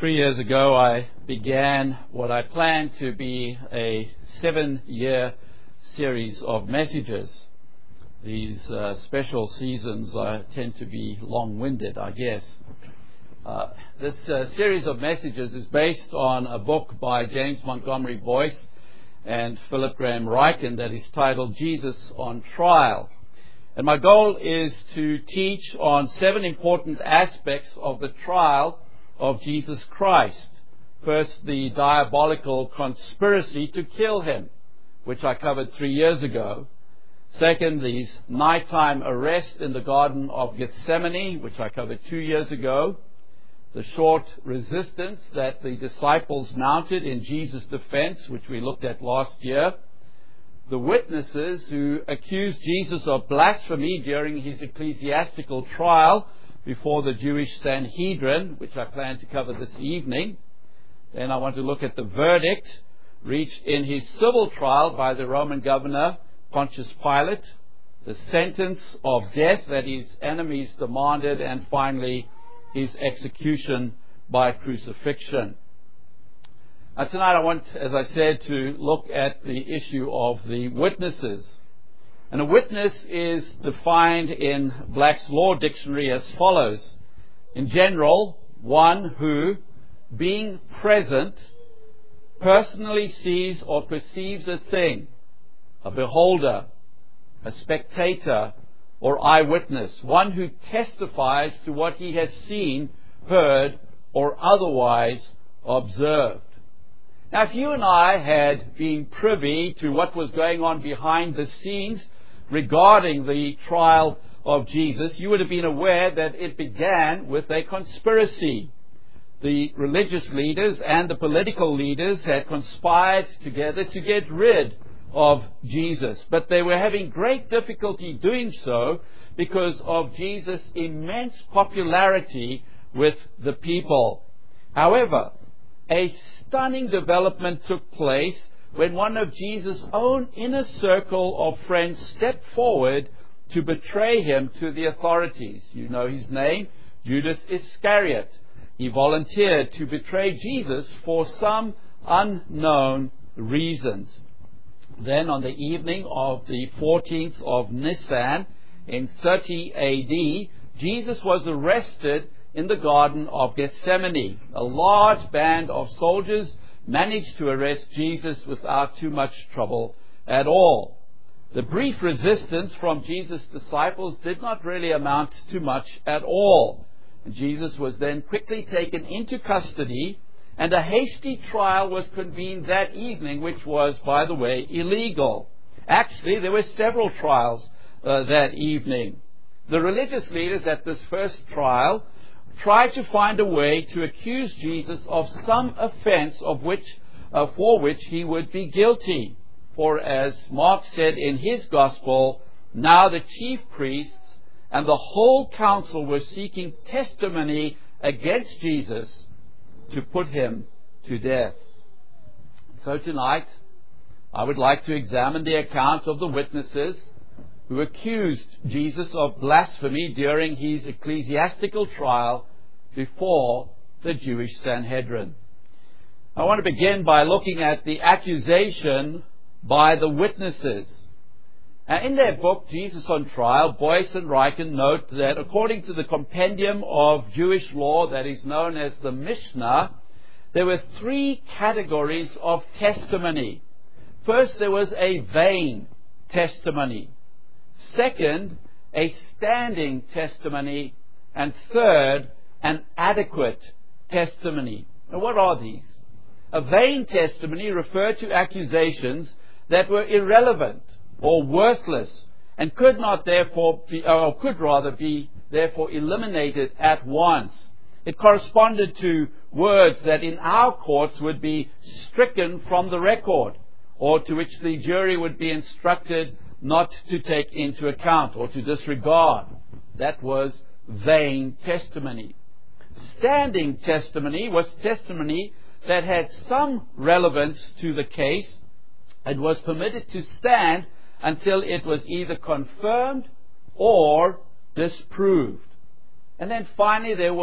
3 years ago, I began what I planned to be a 7-year series of messages. These special seasons tend to be long-winded, I guess. This series of messages is based on a book by James Montgomery Boyce and Philip Graham Ryken that is titled Jesus on Trial. And my goal is to teach on 7 important aspects of the trial of Jesus Christ. First, the diabolical conspiracy to kill him, which I covered 3 years ago. Second, the nighttime arrest in the Garden of Gethsemane, which I covered 2 years ago. The short resistance that the disciples mounted in Jesus' defense, which we looked at last year. The witnesses who accused Jesus of blasphemy during his ecclesiastical trial before the Jewish Sanhedrin, which I plan to cover this evening. Then I want to look at the verdict reached in his civil trial by the Roman governor Pontius Pilate, the sentence of death that his enemies demanded, and finally his execution by crucifixion. Now tonight I want, as I said, to look at the issue of the witnesses. And a witness is defined in Black's Law Dictionary as follows. In general, one who, being present, personally sees or perceives a thing, a beholder, a spectator, or eyewitness, one who testifies to what he has seen, heard, or otherwise observed. Now, if you and I had been privy to what was going on behind the scenes regarding the trial of Jesus, you would have been aware that it began with a conspiracy. The religious leaders and the political leaders had conspired together to get rid of Jesus, but they were having great difficulty doing so because of Jesus' immense popularity with the people. However, a stunning development took place when one of Jesus' own inner circle of friends stepped forward to betray him to the authorities. You know his name, Judas Iscariot. He volunteered to betray Jesus for some unknown reasons. Then on the evening of the 14th of Nisan in 30 AD, Jesus was arrested in the Garden of Gethsemane. A large band of soldiers managed to arrest Jesus without too much trouble at all. The brief resistance from Jesus' disciples did not really amount to much at all. And Jesus was then quickly taken into custody, and a hasty trial was convened that evening, which was, by the way, illegal. Actually, there were several trials that evening. The religious leaders at this first trial tried to find a way to accuse Jesus of some offense for which he would be guilty. For as Mark said in his gospel, now the chief priests and the whole council were seeking testimony against Jesus to put him to death. So tonight, I would like to examine the account of the witnesses who accused Jesus of blasphemy during his ecclesiastical trial before the Jewish Sanhedrin. I want to begin by looking at the accusation by the witnesses. In their book, Jesus on Trial, Boyce and Ryken note that according to the compendium of Jewish law that is known as the Mishnah, there were 3 categories of testimony. First, there was a vain testimony. Second, a standing testimony. And third, an adequate testimony. Now, what are these? A vain testimony referred to accusations that were irrelevant or worthless and could rather be therefore eliminated at once. It corresponded to words that in our courts would be stricken from the record, or to which the jury would be instructed not to take into account or to disregard. That was vain testimony. Standing testimony was testimony that had some relevance to the case and was permitted to stand until it was either confirmed or disproved. And then finally there was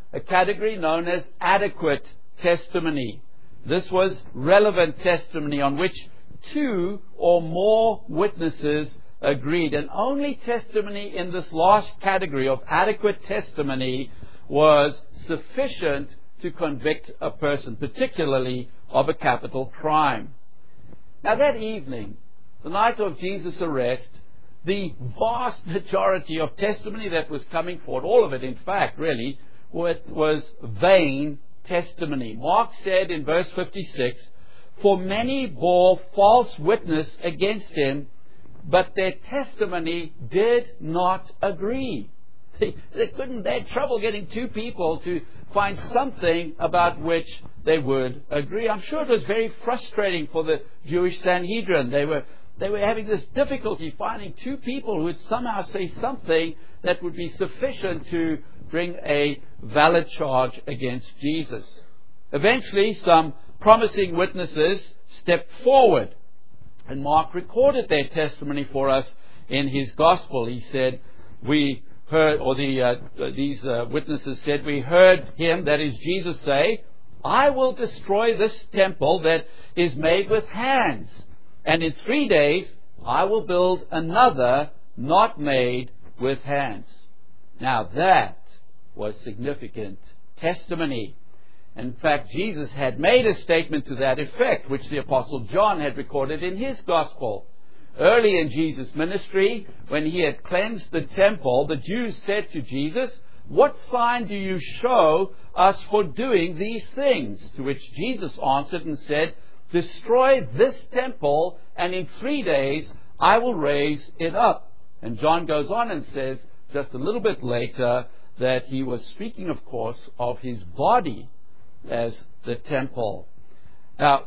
a category known as adequate testimony. This was relevant testimony on which two or more witnesses agreed. And only testimony in this last category of adequate testimony was sufficient to convict a person, particularly of a capital crime. Now that evening, the night of Jesus' arrest, the vast majority of testimony that was coming forward, all of it in fact really, was vain testimony. Mark said in verse 56, "For many bore false witness against him, but their testimony did not agree." They had trouble getting two people to find something about which they would agree. I'm sure it was very frustrating for the Jewish Sanhedrin. They were having this difficulty finding two people who would somehow say something that would be sufficient to bring a valid charge against Jesus. Eventually, some promising witnesses stepped forward, and Mark recorded their testimony for us in his gospel. He said, "We heard," or these witnesses said, "We heard him," that is Jesus, "say, 'I will destroy this temple that is made with hands, and in 3 days I will build another not made with hands.'" Now that was significant testimony. In fact, Jesus had made a statement to that effect, which the Apostle John had recorded in his gospel. Early in Jesus' ministry, when he had cleansed the temple, the Jews said to Jesus, "What sign do you show us for doing these things?" To which Jesus answered and said, "Destroy this temple, and in 3 days I will raise it up." And John goes on and says, just a little bit later, that he was speaking, of course, of his body as the temple. Now,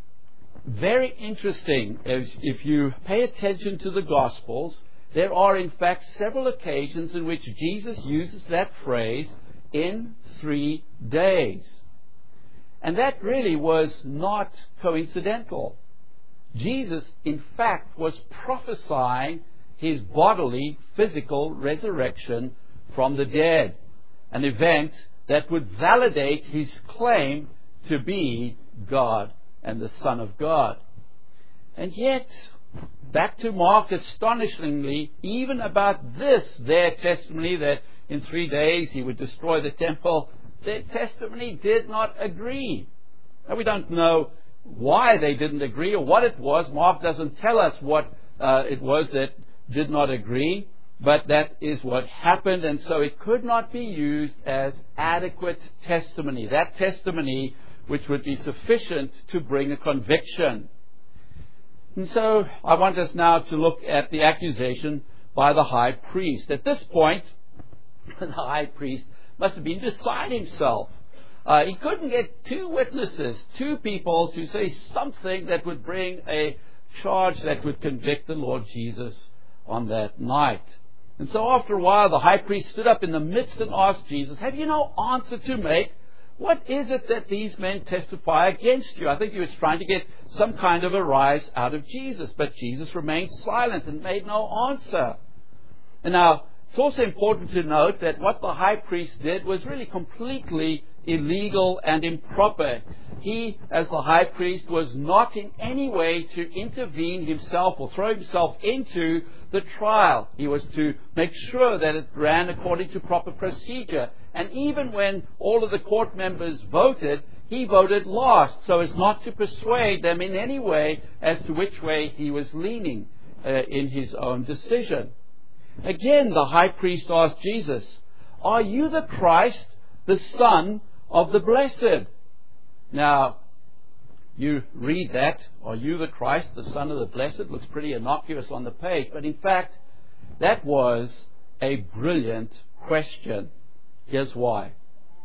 very interesting, if you pay attention to the Gospels, there are in fact several occasions in which Jesus uses that phrase, "in 3 days." And that really was not coincidental. Jesus, in fact, was prophesying his bodily, physical resurrection from the dead, an event that would validate his claim to be God and the Son of God. And yet, back to Mark, astonishingly, even about this, their testimony that in 3 days he would destroy the temple, their testimony did not agree. Now, we don't know why they didn't agree or what it was. Mark doesn't tell us what it was that did not agree, but that is what happened, and so it could not be used as adequate testimony, that testimony which would be sufficient to bring a conviction. And so I want us now to look at the accusation by the high priest. At this point, the high priest must have been beside himself. He couldn't get two witnesses, two people, to say something that would bring a charge that would convict the Lord Jesus on that night. And so after a while, the high priest stood up in the midst and asked Jesus, "Have you no answer to make? What is it that these men testify against you?" I think he was trying to get some kind of a rise out of Jesus, but Jesus remained silent and made no answer. And now, it's also important to note that what the high priest did was really completely illegal and improper. He, as the high priest, was not in any way to intervene himself or throw himself into the trial. He was to make sure that it ran according to proper procedure. And even when all of the court members voted, he voted last, so as not to persuade them in any way as to which way he was leaning in his own decision. Again, the high priest asked Jesus, "Are you the Christ, the Son of the Blessed?" Now, you read that, "Are you the Christ, the Son of the Blessed?" Looks pretty innocuous on the page, but in fact, that was a brilliant question. Here's why.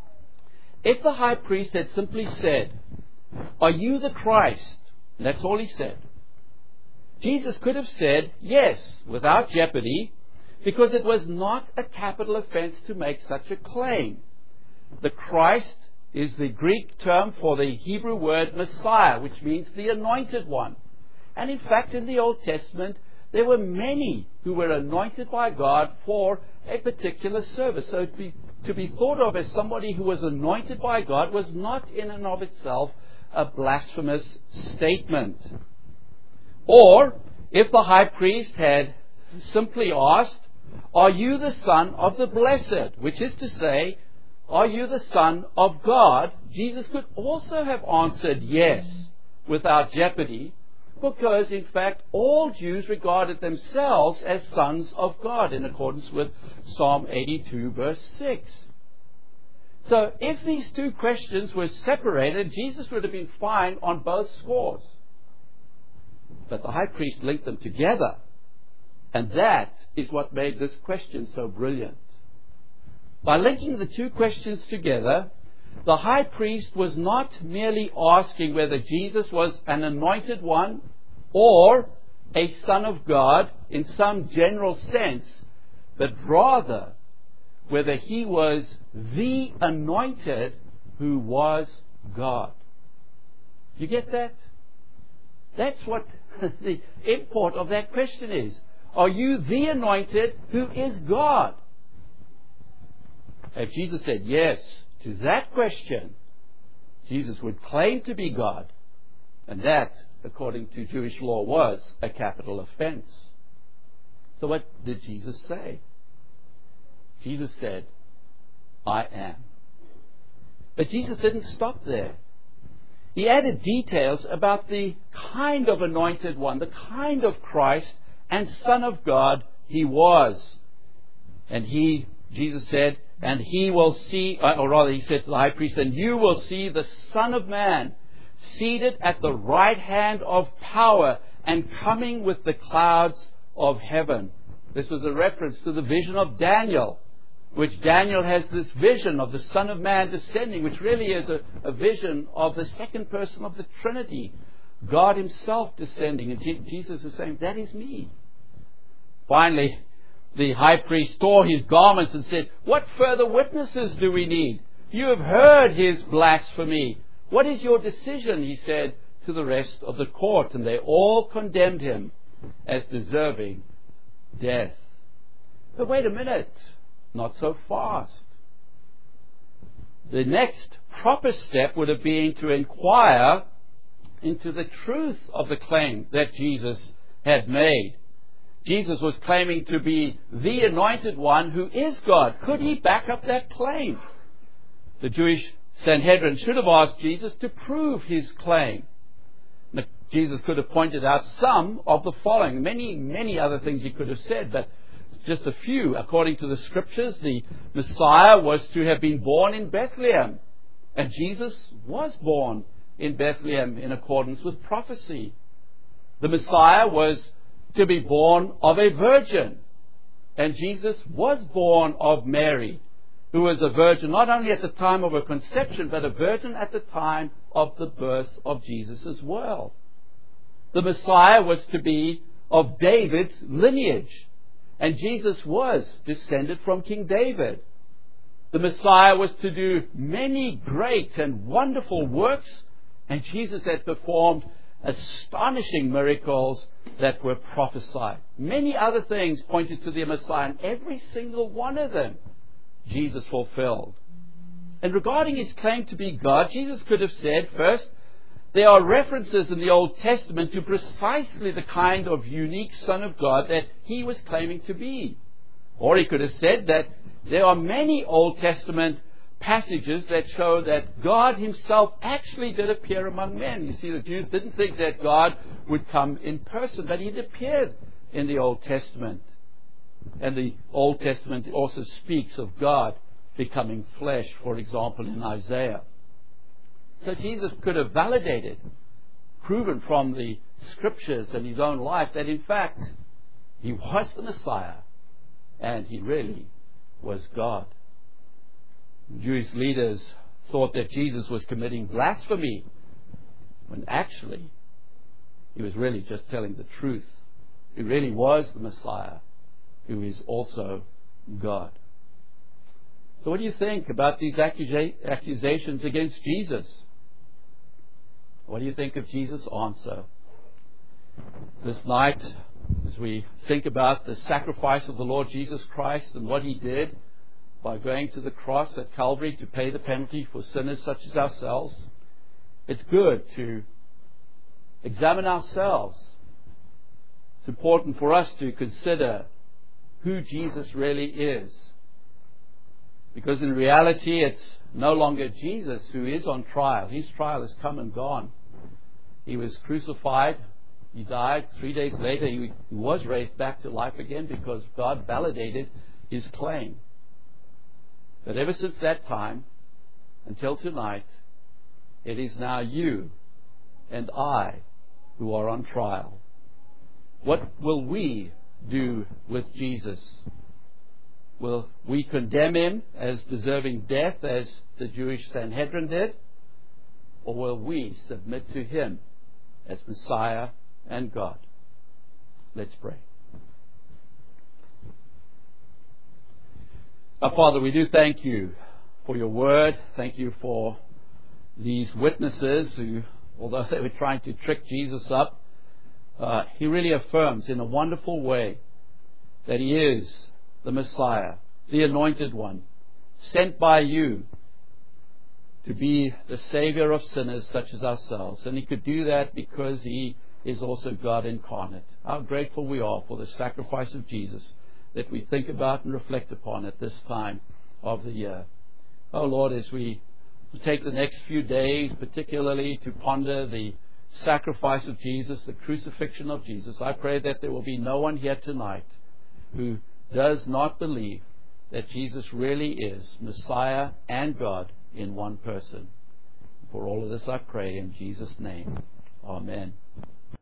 If the high priest had simply said, "Are you the Christ?" that's all he said, Jesus could have said yes, without jeopardy, because it was not a capital offense to make such a claim. The Christ is the Greek term for the Hebrew word Messiah, which means the anointed one. And in fact, in the Old Testament, there were many who were anointed by God for a particular service. So it'd be to be thought of as somebody who was anointed by God was not in and of itself a blasphemous statement. Or, if the high priest had simply asked, "Are you the Son of the Blessed?" which is to say, "Are you the Son of God?" Jesus could also have answered yes without jeopardy, because in fact all Jews regarded themselves as sons of God in accordance with Psalm 82 verse 6. So if these two questions were separated, Jesus would have been fine on both scores. But the high priest linked them together, and that is what made this question so brilliant. By linking the two questions together, the high priest was not merely asking whether Jesus was an anointed one or a son of God in some general sense, but rather whether he was the anointed who was God. You get that? That's what the import of that question is. Are you the anointed who is God? If Jesus said yes to that question, Jesus would claim to be God, and that, according to Jewish law, was a capital offense. So what did Jesus say? Jesus said, "I am." But Jesus didn't stop there. He added details about the kind of anointed one, the kind of Christ and Son of God he was. And Jesus said, "And he will see," or rather he said to the high priest, "And you will see the Son of Man seated at the right hand of power and coming with the clouds of heaven." This was a reference to the vision of Daniel, which Daniel has this vision of the Son of Man descending, which really is a vision of the second person of the Trinity, God himself descending. And Jesus is saying, "That is me." Finally, the high priest tore his garments and said, "What further witnesses do we need? You have heard his blasphemy. What is your decision?" he said to the rest of the court. And they all condemned him as deserving death. But wait a minute. Not so fast. The next proper step would have been to inquire into the truth of the claim that Jesus had made. Jesus was claiming to be the anointed one who is God. Could he back up that claim? The Jewish Sanhedrin should have asked Jesus to prove his claim. Now, Jesus could have pointed out some of the following. Many other things he could have said, but just a few. According to the Scriptures, the Messiah was to have been born in Bethlehem. And Jesus was born in Bethlehem in accordance with prophecy. The Messiah was to be born of a virgin. And Jesus was born of Mary, who was a virgin not only at the time of her conception, but a virgin at the time of the birth of Jesus as well. The Messiah was to be of David's lineage. And Jesus was descended from King David. The Messiah was to do many great and wonderful works, and Jesus had performed astonishing miracles that were prophesied. Many other things pointed to the Messiah, and every single one of them Jesus fulfilled. And regarding his claim to be God, Jesus could have said, first, there are references in the Old Testament to precisely the kind of unique Son of God that he was claiming to be. Or he could have said that there are many Old Testament passages that show that God himself actually did appear among men. You see, the Jews didn't think that God would come in person, but he appeared in the Old Testament. And the Old Testament also speaks of God becoming flesh, for example, in Isaiah. So Jesus could have validated, proven from the Scriptures and his own life that in fact he was the Messiah and he really was God. Jewish leaders thought that Jesus was committing blasphemy when actually he was really just telling the truth. He really was the Messiah, who is also God. So what do you think about these accusations against Jesus? What do you think of Jesus' answer? This night, as we think about the sacrifice of the Lord Jesus Christ and what he did, by going to the cross at Calvary to pay the penalty for sinners such as ourselves. It's good to examine ourselves. It's important for us to consider who Jesus really is. Because in reality, it's no longer Jesus who is on trial. His trial has come and gone. He was crucified. He died. 3 days later, he was raised back to life again because God validated his claim. But ever since that time, until tonight, it is now you and I who are on trial. What will we do with Jesus? Will we condemn him as deserving death as the Jewish Sanhedrin did? Or will we submit to him as Messiah and God? Let's pray. Our Father, we do thank you for your word. Thank you for these witnesses who, although they were trying to trick Jesus up, he really affirms in a wonderful way that he is the Messiah, the Anointed One, sent by you to be the Savior of sinners such as ourselves. And he could do that because he is also God incarnate. How grateful we are for the sacrifice of Jesus that we think about and reflect upon at this time of the year. Oh Lord, as we take the next few days, particularly to ponder the sacrifice of Jesus, the crucifixion of Jesus, I pray that there will be no one here tonight who does not believe that Jesus really is Messiah and God in one person. For all of this I pray in Jesus' name. Amen.